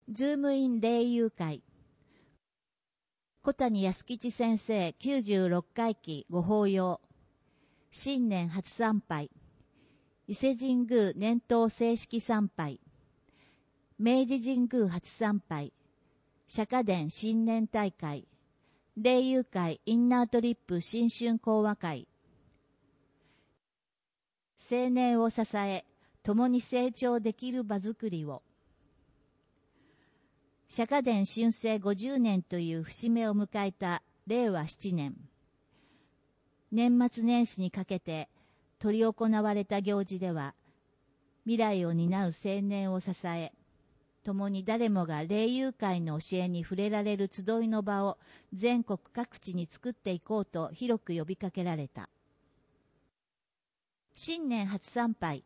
ズームイン霊友会。小谷康吉先生96回忌ご法要。新年初参拝。伊勢神宮年頭正式参拝。明治神宮初参拝。釈迦殿新年大会。霊友会インナートリップ新春講話会。青年を支え、共に成長できる場づくりを。釈迦殿春世50年という節目を迎えた令和7年。年末年始にかけて執り行われた行事では、未来を担う青年を支え、共に誰もが霊友会の教えに触れられる集いの場を全国各地に作っていこうと広く呼びかけられた。新年初参拝。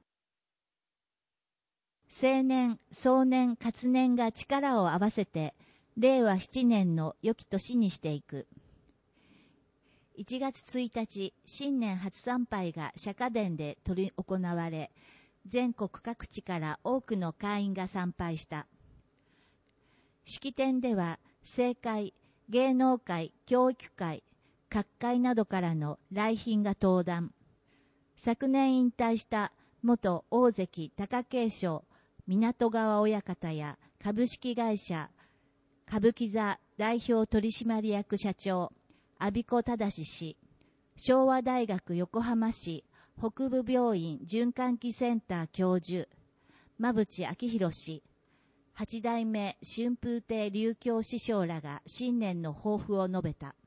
青年、壮年、活年が力を合わせて、令和7年の良き年にしていく。1月1日、新年初参拝が釈迦殿で執り行われ、全国各地から多くの会員が参拝した。式典では、政界、芸能界、教育界、各界などからの来賓が登壇。昨年引退した元大関貴景勝港川親方や株式会社歌舞伎座代表取締役社長安比子忠氏、昭和大学横浜市北部病院循環器センター教授馬淵明宏氏、八代目春風亭琉教師匠らが新年の抱負を述べた。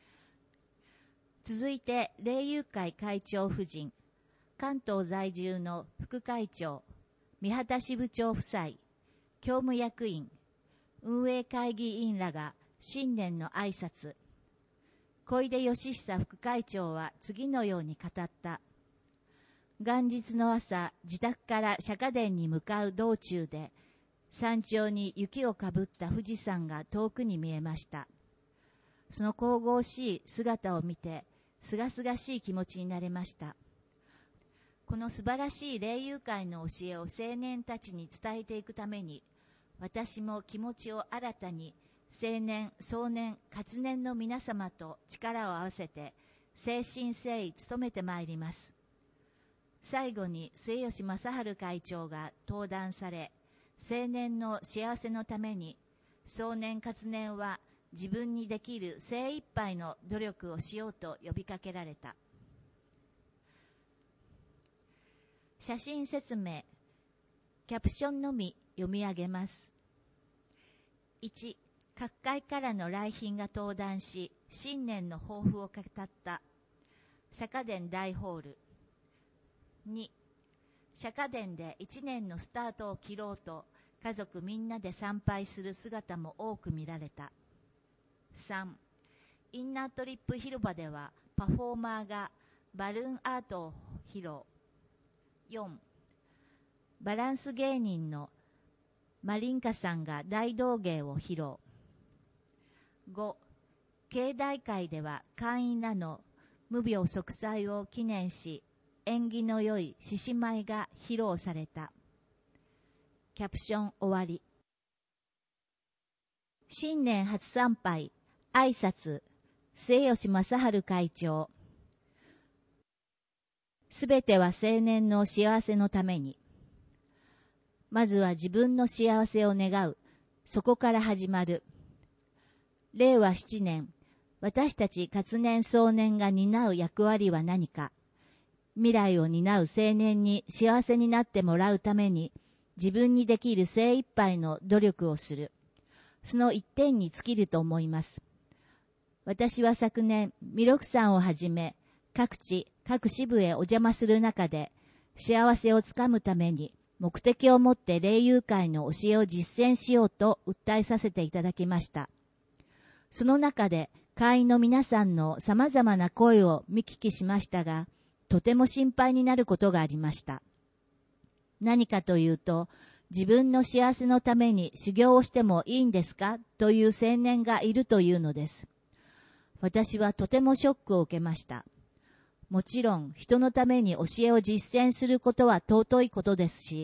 続いて霊友会会長夫人、関東在住の副会長、三畑支部長夫妻、教務役員、運営会議員らが新年の挨拶。小出義久副会長は次のように語った。元日の朝、自宅から釈迦殿に向かう道中で、山頂に雪をかぶった富士山が遠くに見えました。その神々しい姿を見て、すがすがしい気持ちになれました。この素晴らしい霊友会の教えを青年たちに伝えていくために、私も気持ちを新たに青年、壮年、活年の皆様と力を合わせて、誠心誠意努めてまいります。最後に末吉正治会長が登壇され、青年の幸せのために、壮年活年は自分にできる精一杯の努力をしようと呼びかけられた。写真説明、キャプションのみ読み上げます。1、各界からの来賓が登壇し、新年の抱負を語った釈迦殿大ホール。2、釈迦殿で1年のスタートを切ろうと、家族みんなで参拝する姿も多く見られた。3、インナートリップ広場ではパフォーマーがバルーンアートを披露。4、バランス芸人のマリンカさんが大道芸を披露。5、境内会では会員らの無病息災を記念し、縁起の良い獅子舞が披露された。キャプション終わり。新年初参拝、挨拶、末吉正治会長。すべては青年の幸せのために。まずは自分の幸せを願う。そこから始まる。令和7年、私たち活年壮年が担う役割は何か。未来を担う青年に幸せになってもらうために、自分にできる精一杯の努力をする。その一点に尽きると思います。私は昨年、弥勒山をはじめ、各地、各支部へお邪魔する中で、幸せをつかむために、目的を持って霊友会の教えを実践しようと訴えさせていただきました。その中で、会員の皆さんの様々な声を見聞きしましたが、とても心配になることがありました。何かというと、自分の幸せのために修行をしてもいいんですかという青年がいるというのです。私はとてもショックを受けました。もちろん人のために教えを実践することは尊いことですし、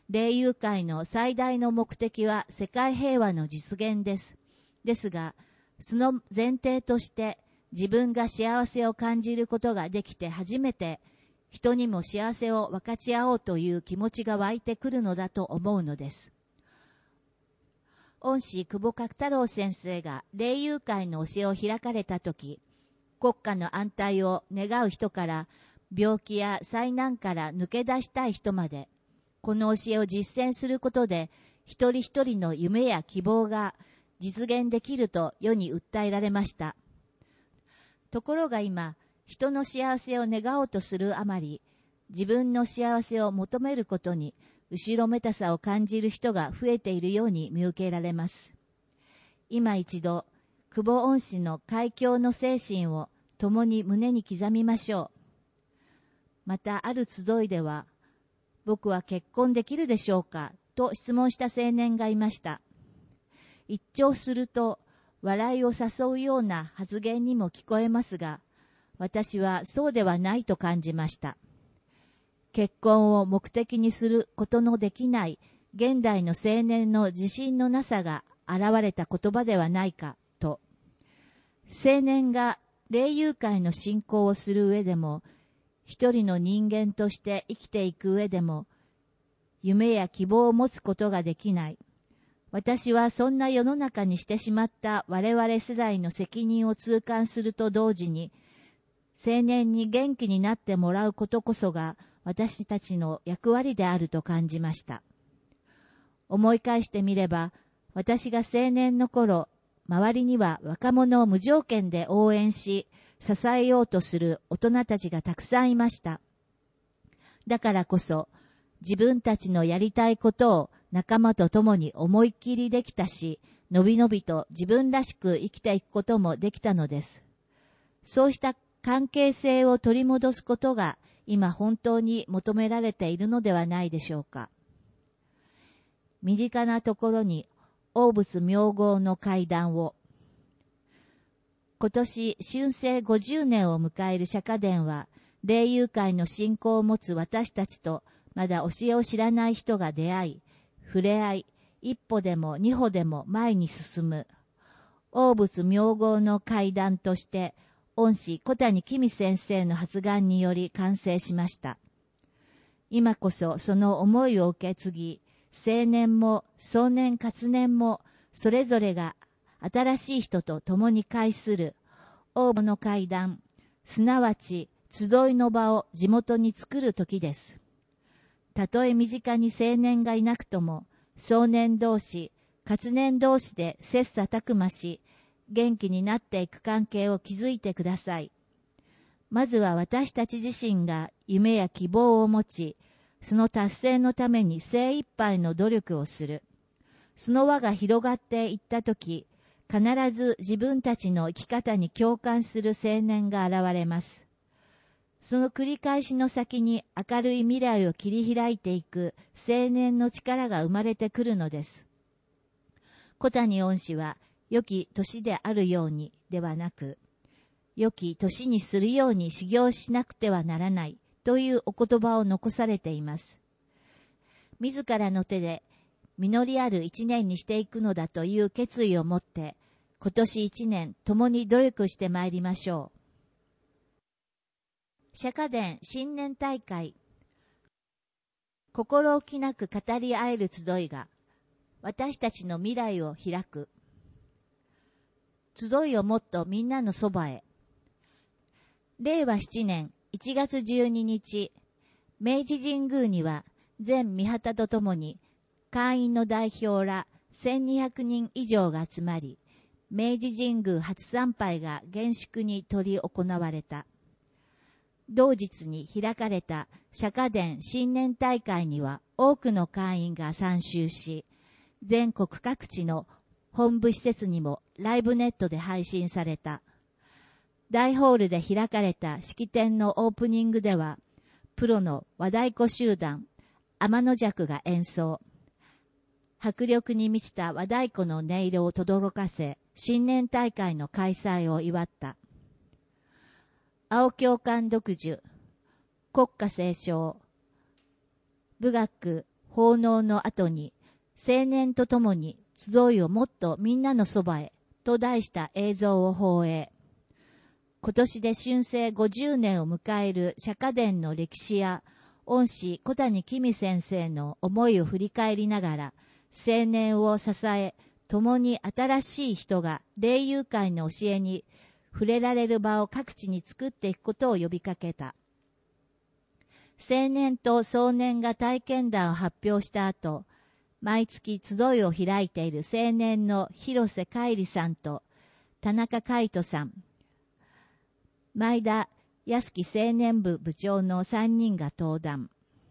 霊友会の最大の目的は世界平和の実現です。ですが、その前提として自分が幸せを感じることができて初めて人にも幸せを分かち合おうという気持ちが湧いてくるのだと思うのです。恩師久保角太郎先生が霊友会の教えを開かれたとき、国家の安泰を願う人から病気や災難から抜け出したい人まで、この教えを実践することで一人一人の夢や希望が実現できると世に訴えられました。ところが今、人の幸せを願おうとするあまり、自分の幸せを求めることに後ろめたさを感じる人が増えているように見受けられます。今一度、久保恩師の開教の精神を共に胸に刻みましょう。またある集いでは、僕は結婚できるでしょうかと質問した青年がいました。一聴すると笑いを誘うような発言にも聞こえますが、私はそうではないと感じました。結婚を目的にすることのできない現代の青年の自信のなさが現れた言葉ではないかと。青年が霊友会の信仰をする上でも、一人の人間として生きていく上でも、夢や希望を持つことができない。私はそんな世の中にしてしまった我々世代の責任を痛感すると同時に、青年に元気になってもらうことこそが私たちの役割であると感じました。思い返してみれば、私が青年の頃、周りには若者を無条件で応援し、支えようとする大人たちがたくさんいました。だからこそ、自分たちのやりたいことを仲間と共に思いっきりできたし、のびのびと自分らしく生きていくこともできたのです。そうした関係性を取り戻すことが今本当に求められているのではないでしょうか。身近なところに大仏明号の階段を。今年春征50年を迎える釈迦伝は、霊友会の信仰を持つ私たちとまだ教えを知らない人が出会い、触れ合い、一歩でも二歩でも前に進む。大仏明号の階段として、恩師小谷公先生の発願により完成しました。今こそその思いを受け継ぎ、青年も壮年活年もそれぞれが新しい人と共に会する大仏の階段、すなわち集いの場を地元に作る時です。たとえ身近に青年がいなくとも、壮年同士、活年同士で切磋琢磨し、元気になっていく関係を築いてください。まずは私たち自身が夢や希望を持ち、その達成のために精一杯の努力をする。その輪が広がっていったとき、必ず自分たちの生き方に共感する青年が現れます。その繰り返しの先に明るい未来を切り開いていく青年の力が生まれてくるのです。小谷恩師は、良き年であるようにではなく、良き年にするように修行しなくてはならないというお言葉を残されています。自らの手で実りある一年にしていくのだという決意を持って、今年一年共に努力してまいりましょう。釈迦伝新年大会。心置きなく語り合える集いが、私たちの未来を開く。集いをもっとみんなのそばへ。令和7年1月12日、明治神宮には全御旗とともに会員の代表ら1200人以上が集まり、明治神宮初参拝が厳粛に執り行われた。同日に開かれた釈迦伝新年大会には多くの会員が参集し、全国各地の本部施設にもライブネットで配信された。大ホールで開かれた式典のオープニングでは、プロの和太鼓集団、天の尺が演奏。迫力に満ちた和太鼓の音色を轟かせ、新年大会の開催を祝った。青教官読樹、国歌斉唱、武学、 奉納の後に、青年と共に集いをもっとみんなのそばへと題した映像を放映。今年で春征50年を迎える釈迦伝の歴史や、恩師小谷公先生の思いを振り返りながら、青年を支え、共に新しい人が霊友会の教えに触れられる場を各地に作っていくことを呼びかけた。青年と壮年が体験談を発表した後、毎月集いを開いている青年の広瀬海里さんと田中海人さん、前田康樹青年部部長の3人が登壇。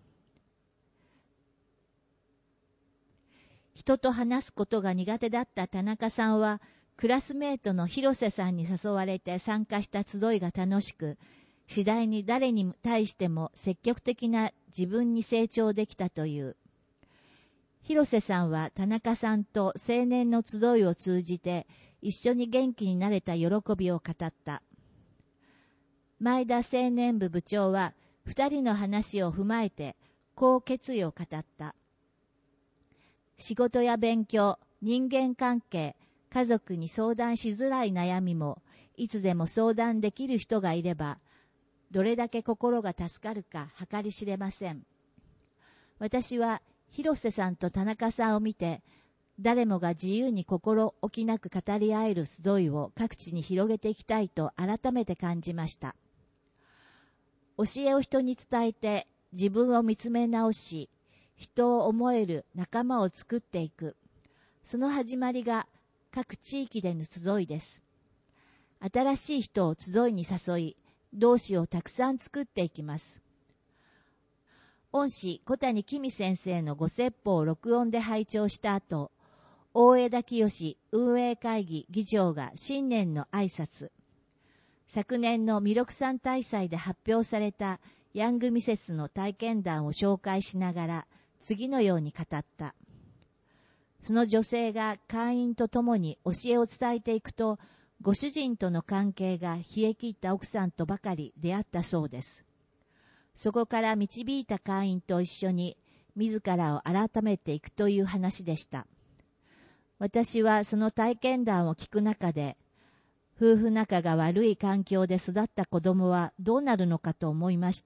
人と話すことが苦手だった田中さんは、クラスメートの広瀬さんに誘われて参加した集いが楽しく、次第に誰に対しても積極的な自分に成長できたという。広瀬さんは田中さんと青年の集いを通じて一緒に元気になれた喜びを語った。前田青年部部長は二人の話を踏まえてこう決意を語った。仕事や勉強、人間関係、家族に相談しづらい悩みもいつでも相談できる人がいれば、どれだけ心が助かるか計り知れません。私は広瀬さんと田中さんを見て、誰もが自由に心置きなく語り合える集いを各地に広げていきたいと改めて感じました。教えを人に伝えて自分を見つめ直し、人を思える仲間を作っていく。その始まりが各地域での集いです。新しい人を集いに誘い、同志をたくさん作っていきます。恩師小谷公先生のご説法を録音で拝聴した後、大枝清運営会議議長が新年の挨拶。昨年の弥勒山大祭で発表されたヤングミセスの体験談を紹介しながら、次のように語った。その女性が会員と共に教えを伝えていくと、ご主人との関係が冷え切った奥さんとばかり出会ったそうです。そこから導いた会員と一緒に自らを改めていくという話でした。私はその体験談を聞く中で、夫婦仲が悪い環境で育った子供はどうなるのかと思いました。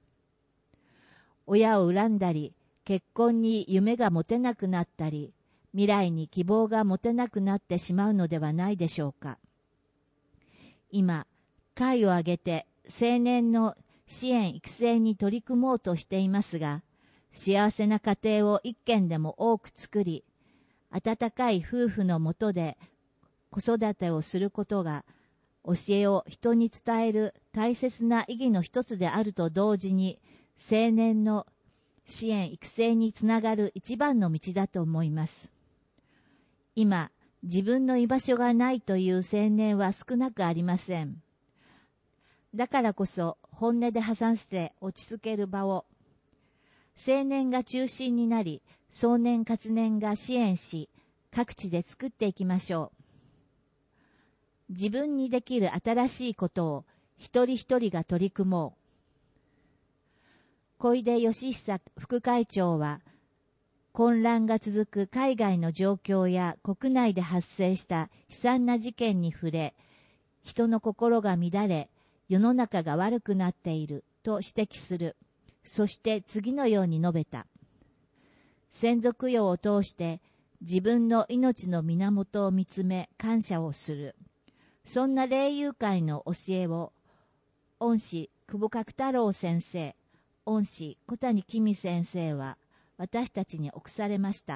親を恨んだり、結婚に夢が持てなくなったり、未来に希望が持てなくなってしまうのではないでしょうか。今、会を挙げて青年の支援育成に取り組もうとしていますが、幸せな家庭を一軒でも多く作り、温かい夫婦のもとで子育てをすることが、教えを人に伝える大切な意義の一つであると同時に、青年の支援育成につながる一番の道だと思います。今、自分の居場所がないという青年は少なくありません。だからこそ本音で話して落ち着ける場を、青年が中心になり、壮年活年が支援し、各地で作っていきましょう。自分にできる新しいことを一人一人が取り組もう。小出義久副会長は、混乱が続く海外の状況や国内で発生した悲惨な事件に触れ、人の心が乱れ、世の中が悪くなっていると指摘する。そして次のように述べた。先祖供養を通して自分の命の源を見つめ感謝をする。そんな霊友会の教えを、恩師久保角太郎先生、恩師小谷公先生は私たちに臆されました。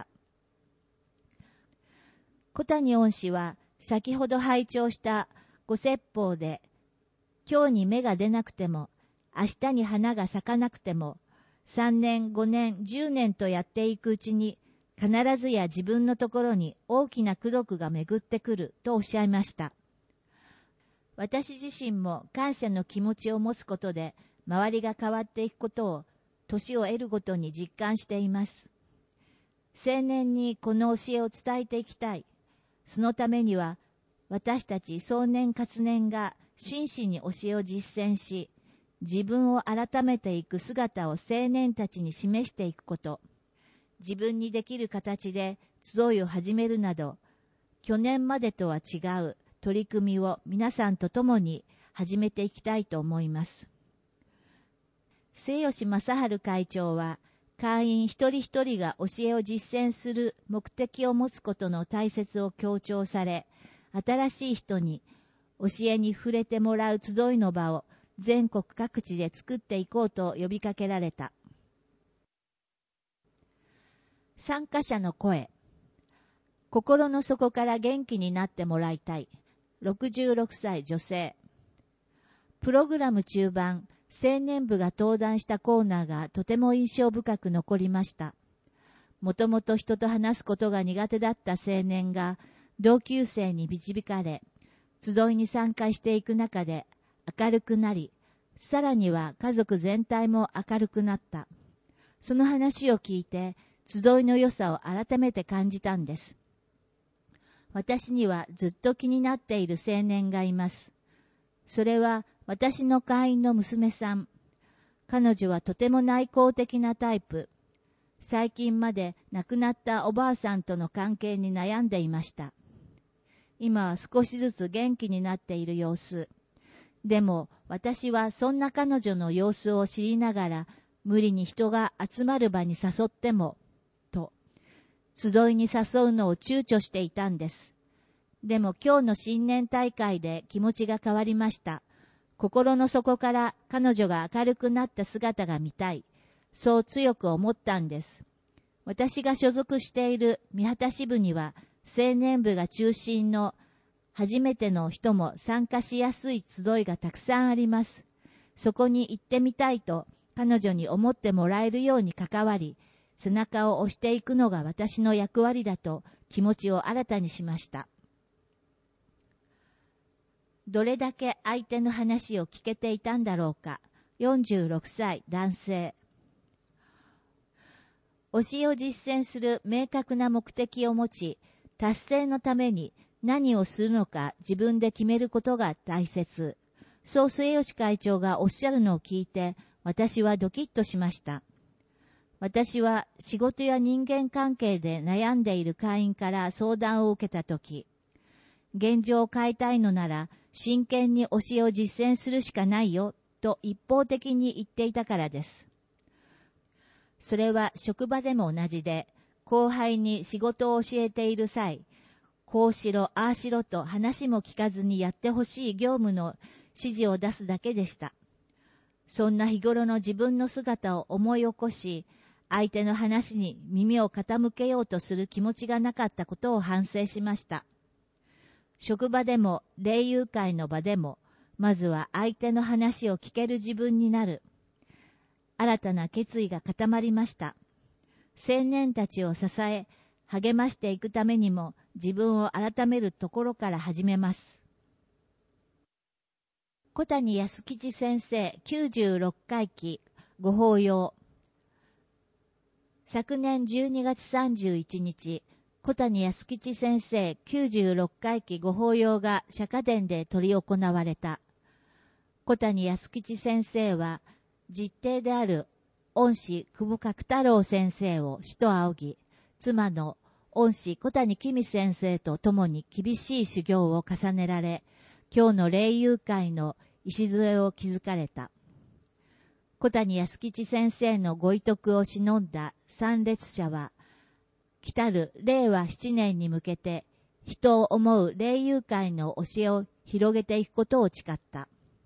小谷恩師は先ほど拝聴したご説法で、今日に芽が出なくても、明日に花が咲かなくても、3年、5年、10年とやっていくうちに、必ずや自分のところに大きな功徳が巡ってくるとおっしゃいました。私自身も感謝の気持ちを持つことで、周りが変わっていくことを、年を得るごとに実感しています。青年にこの教えを伝えていきたい。そのためには、私たち壮年活年が真摯に教えを実践し、自分を改めていく姿を青年たちに示していくこと。 自分にできる形で集いを始めるなど、去年までとは違う取り組みを皆さんと共に始めていきたいと思います。末吉正治会長は、会員一人一人が教えを実践する目的を持つことの大切を強調され、新しい人に教えに触れてもらう集いの場を全国各地で作っていこうと呼びかけられた。参加者の声。心の底から元気になってもらいたい。66歳女性。プログラム中盤、青年部が登壇したコーナーがとても印象深く残りました。もともと人と話すことが苦手だった青年が同級生に導かれ、集いに参加していく中で明るくなり、さらには家族全体も明るくなった。その話を聞いて、集いの良さを改めて感じたんです。私にはずっと気になっている青年がいます。それは私の会員の娘さん。彼女はとても内向的なタイプ。最近まで亡くなったおばあさんとの関係に悩んでいました。今は少しずつ元気になっている様子。でも私はそんな彼女の様子を知りながら、無理に人が集まる場に誘っても、と、集いに誘うのを躊躇していたんです。でも今日の新年大会で気持ちが変わりました。心の底から彼女が明るくなった姿が見たい。そう強く思ったんです。私が所属している三畑支部には青年部が中心の初めての人も参加しやすい集いがたくさんあります。そこに行ってみたいと彼女に思ってもらえるように関わり、背中を押していくのが私の役割だと気持ちを新たにしました。どれだけ相手の話を聞けていたんだろうか。46歳男性。教えを実践する明確な目的を持ち、達成のために何をするのか自分で決めることが大切。そう末吉会長がおっしゃるのを聞いて、私はドキッとしました。私は仕事や人間関係で悩んでいる会員から相談を受けたとき、現状を変えたいのなら真剣に教えを実践するしかないよと一方的に言っていたからです。それは職場でも同じで、後輩に仕事を教えている際、こうしろああしろと話も聞かずにやってほしい業務の指示を出すだけでした。そんな日頃の自分の姿を思い起こし、相手の話に耳を傾けようとする気持ちがなかったことを反省しました。職場でも霊友会の場でも、まずは相手の話を聞ける自分になる。新たな決意が固まりました。青年たちを支え、励ましていくためにも自分を改めるところから始めます。小谷康吉先生96回忌ご法要。昨年12月31日、小谷康吉先生96回忌ご法要が釈迦殿で執り行われた。小谷康吉先生は、実弟である恩師久保角太郎先生を師と仰ぎ、妻の恩師小谷公先生と共に厳しい修行を重ねられ、今日の霊友会の礎を築かれた。小谷康吉先生のご遺徳を偲んだ参列者は、来たる令和7年に向けて、人を思う霊友会の教えを広げていくことを誓った。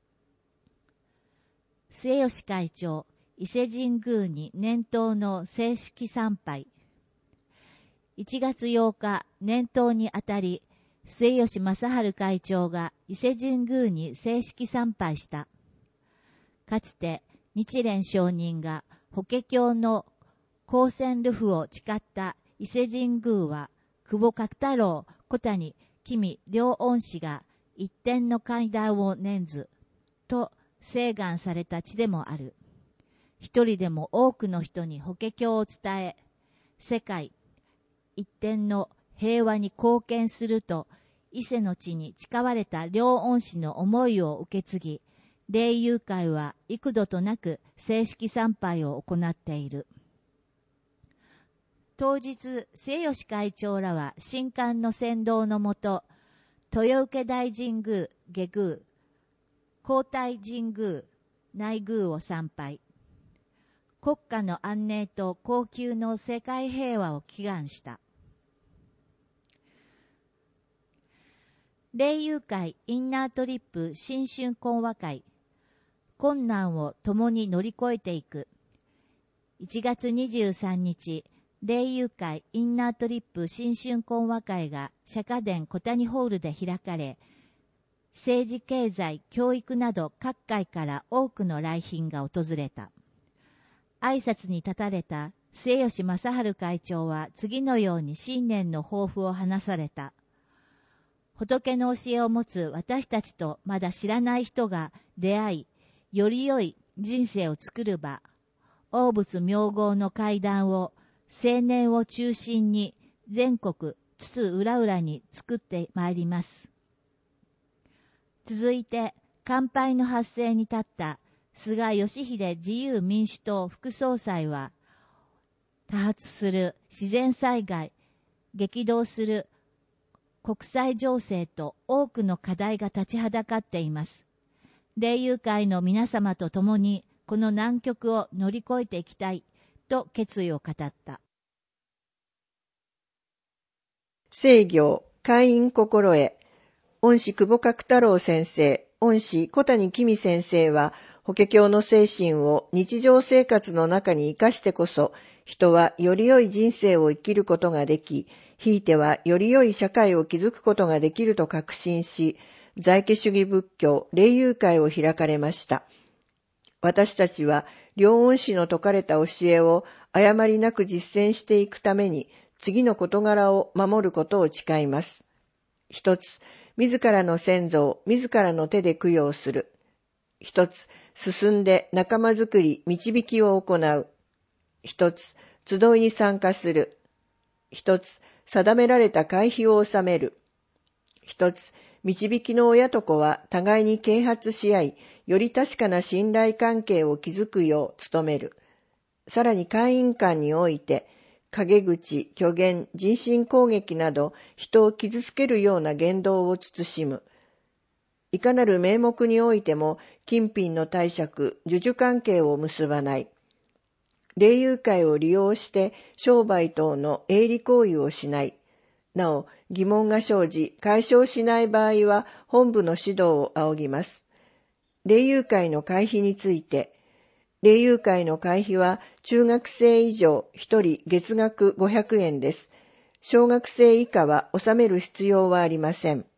末吉会長、伊勢神宮に年頭の正式参拝。1月8日、年頭にあたり、末吉正治会長が伊勢神宮に正式参拝した。かつて、日蓮上人が法華経の光線流布を誓った伊勢神宮は、久保角太郎、小谷、君両恩師が一点の階段を念ず、と請願された地でもある。一人でも多くの人に法華経を伝え、世界一点の平和に貢献すると、伊勢の地に誓われた両恩師の思いを受け継ぎ、霊友会は幾度となく正式参拝を行っている。 当日、末吉会長らは神官の先導のもと、豊受大神宮、下宮、皇太神宮、内宮を参拝。国家の安寧と恒久の世界平和を祈願した。霊友会インナートリップ新春講話会。困難を共に乗り越えていく。1月23日、霊友会インナートリップ新春講話会が釈迦殿小谷ホールで開かれ、政治経済教育など各界から多くの来賓が訪れた。挨拶に立たれた末吉正治会長は次のように新年の抱負を話された。仏の教えを持つ私たちとまだ知らない人が出会い、より良い人生を作る場、大仏妙号の会談を青年を中心に全国津々浦々に作ってまいります。続いて、乾杯の発声に立った菅義偉自由民主党副総裁は、多発する自然災害、激動する国際情勢と多くの課題が立ちはだかっています。霊友会の皆様と共にこの難局を乗り越えていきたいと決意を語った。 聖行、会員心得、恩師久保角太郎先生、恩師小谷紀美先生は、法華経の精神を日常生活の中に生かしてこそ、人はより良い人生を生きることができ、ひいてはより良い社会を築くことができると確信し、在家主義仏教霊友会を開かれました。私たちは、両恩師の説かれた教えを誤りなく実践していくために、次の事柄を守ることを誓います。一つ、自らの先祖を自らの手で供養する。一つ、進んで仲間づくり、導きを行う。一つ、集いに参加する。一つ、定められた会費を納める。一つ、導きの親と子は互いに啓発し合い、より確かな信頼関係を築くよう努める。さらに会員間において、陰口、虚言、人身攻撃など人を傷つけるような言動を慎む。いかなる名目においても、金品の貸借、授受関係を結ばない。霊友会を利用して商売等の営利行為をしない。なお、疑問が生じ、解消しない場合は本部の指導を仰ぎます。霊友会の会費について、霊友会の会費は中学生以上1人月額500円です。小学生以下は納める必要はありません。